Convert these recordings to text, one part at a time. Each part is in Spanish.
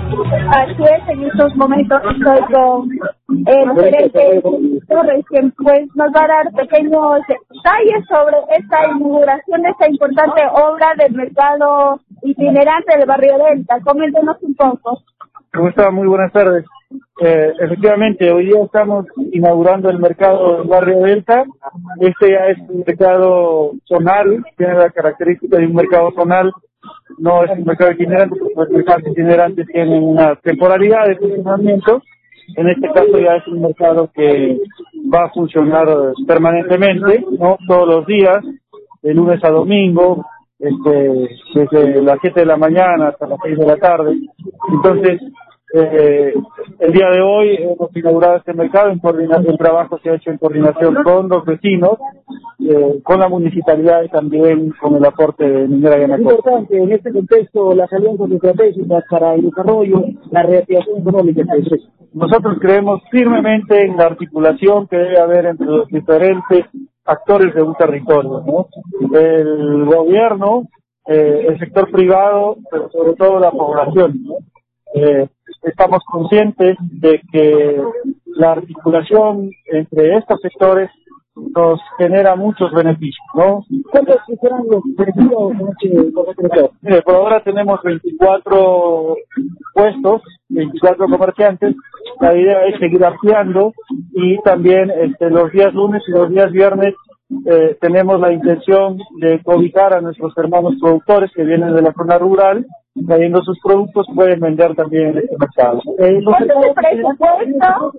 Así es, en estos momentos estoy con el gerente Torres, quien pues nos va a dar pequeños detalles sobre esta inauguración de esta importante obra del mercado itinerante del barrio Delta. Coméntenos un poco. ¿Cómo está? Muy buenas tardes. Efectivamente, hoy día estamos inaugurando el mercado del barrio Delta. Este ya es un mercado zonal, tiene la característica de un mercado zonal, no es un mercado itinerante, porque los mercados itinerantes tienen una temporalidad de funcionamiento. En este caso ya es un mercado que va a funcionar permanentemente, ¿no? Todos los días, de lunes a domingo, desde las 7 de la mañana hasta las 6 de la tarde. Entonces, el día de hoy hemos inaugurado este mercado en coordinación. El trabajo se ha hecho en coordinación con los vecinos, con la municipalidad y también con el aporte de Minera Yanacocha. Es importante en este contexto las alianzas estratégicas para el desarrollo, la reactivación económica. Nosotros creemos firmemente en la articulación que debe haber entre los diferentes actores de un territorio, ¿no? El gobierno, el sector privado, pero sobre todo la población, ¿no? Estamos conscientes de que la articulación entre estos sectores nos genera muchos beneficios, ¿no? ¿Cuántos serán los beneficios con este mercado? Por ahora tenemos 24 puestos, 24 comerciantes. La idea es seguir ampliando y también los días lunes y los días viernes tenemos la intención de cobijar a nuestros hermanos productores que vienen de la zona rural, trayendo sus productos, pueden vender también en este mercado. ¿Cuánto es el presupuesto?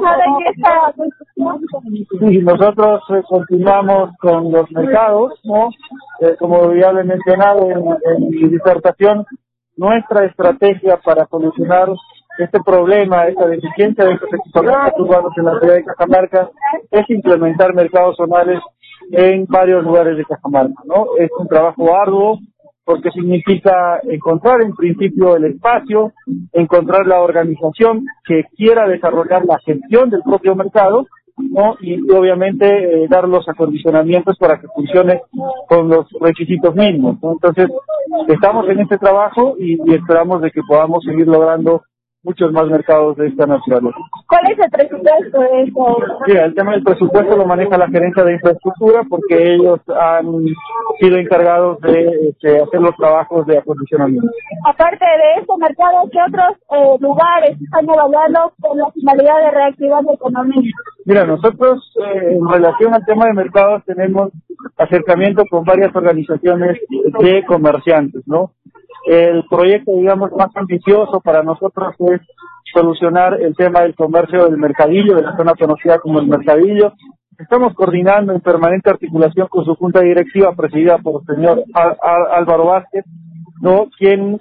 Sí, nosotros continuamos con los mercados, ¿no? Como ya lo he mencionado en mi disertación, nuestra estrategia para solucionar este problema, esta deficiencia de estos equipamientos urbanos en la ciudad de Cajamarca, es implementar mercados zonales en varios lugares de Cajamarca, ¿no? Es un trabajo arduo, porque significa encontrar en principio el espacio, encontrar la organización que quiera desarrollar la gestión del propio mercado, ¿no? Y obviamente dar los acondicionamientos para que funcione con los requisitos mínimos, ¿no? Entonces, estamos en este trabajo y esperamos de que podamos seguir logrando muchos más mercados de esta naturaleza. ¿Cuál es el presupuesto de eso? Mira, el tema del presupuesto lo maneja la gerencia de infraestructura porque ellos han sido encargados de hacer los trabajos de acondicionamiento. Aparte de este mercado, ¿qué otros lugares están evaluando con la finalidad de reactivar la economía? Mira, nosotros en relación al tema de mercados tenemos acercamiento con varias organizaciones de comerciantes, ¿no? El proyecto, digamos, más ambicioso para nosotros es solucionar el tema del comercio del mercadillo, de la zona conocida como el mercadillo. Estamos coordinando en permanente articulación con su junta directiva presidida por el señor Álvaro Vázquez, ¿no? Quien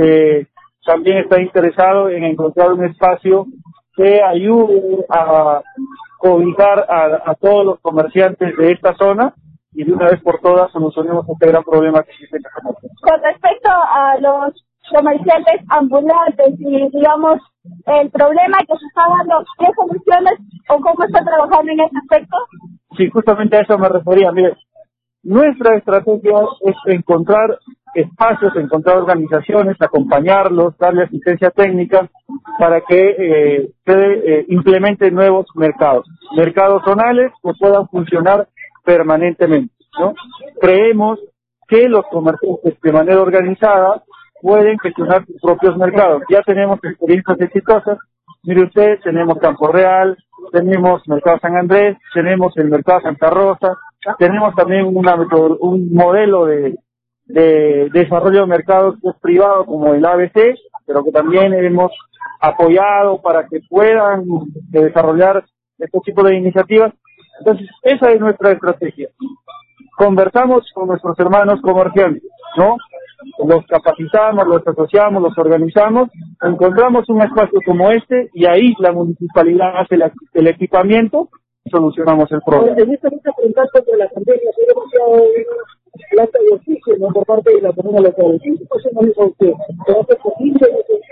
también está interesado en encontrar un espacio que ayude a cobijar a todos los comerciantes de esta zona y de una vez por todas solucionemos este gran problema que existe en Cajamarca. Con respecto a los comerciantes ambulantes y, digamos, el problema que se está dando, ¿qué soluciones o cómo están trabajando en ese aspecto? Sí, justamente a eso me refería. Mire, nuestra estrategia es encontrar espacios, encontrar organizaciones, acompañarlos, darle asistencia técnica para que se implementen nuevos mercados zonales que puedan funcionar permanentemente, ¿no? Creemos que los comerciantes de manera organizada pueden gestionar sus propios mercados. Ya tenemos experiencias exitosas. Mire usted, tenemos Campo Real, tenemos Mercado San Andrés, tenemos el Mercado Santa Rosa, tenemos también un modelo de desarrollo de mercados que es privado como el ABC, pero que también hemos apoyado para que puedan desarrollar este tipo de iniciativas. Entonces, esa es nuestra estrategia. Conversamos con nuestros hermanos comerciantes, ¿no? Los capacitamos, los asociamos, los organizamos, encontramos un espacio como este y ahí la municipalidad hace el equipamiento y solucionamos el problema. En esta lucha por el contacto con la pandemia se ha denunciado planta de oxígeno por parte de la comunidad local. ¿Qué situación analiza usted? ¿Se va a hacer posible?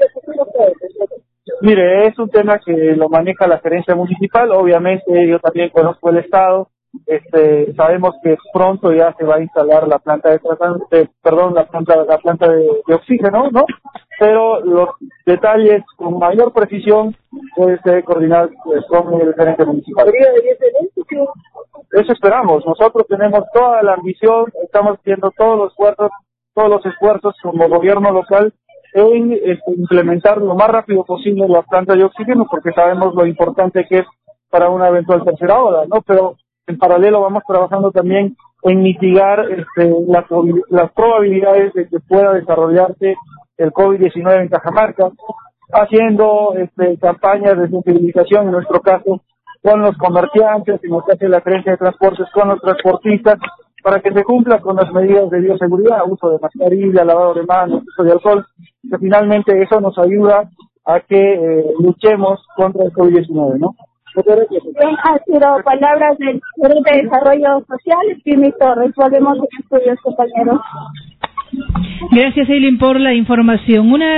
Mire, es un tema que lo maneja la gerencia municipal. Obviamente yo también conozco el estado. Sabemos que pronto ya se va a instalar la planta de oxígeno, ¿no? pero los detalles con mayor precisión puede ser coordinar con el gerente municipal. Eso esperamos. Nosotros tenemos toda la ambición, estamos haciendo todos los esfuerzos como gobierno local en implementar lo más rápido posible la planta de oxígeno, porque sabemos lo importante que es para una eventual tercera ola, ¿no? Pero en paralelo vamos trabajando también en mitigar las probabilidades de que pueda desarrollarse el COVID-19 en Cajamarca, haciendo campañas de sensibilización, en nuestro caso, con los comerciantes, en el caso de la Gerencia de Transportes, con los transportistas, para que se cumpla con las medidas de bioseguridad, uso de mascarilla, lavado de manos, uso de alcohol, que finalmente eso nos ayuda a que luchemos contra el COVID-19, ¿no? Bien, han sido palabras del gerente de Desarrollo Social, Jimmy Torres. Volvemos a estudios, compañeros. Gracias, Eileen, por la información.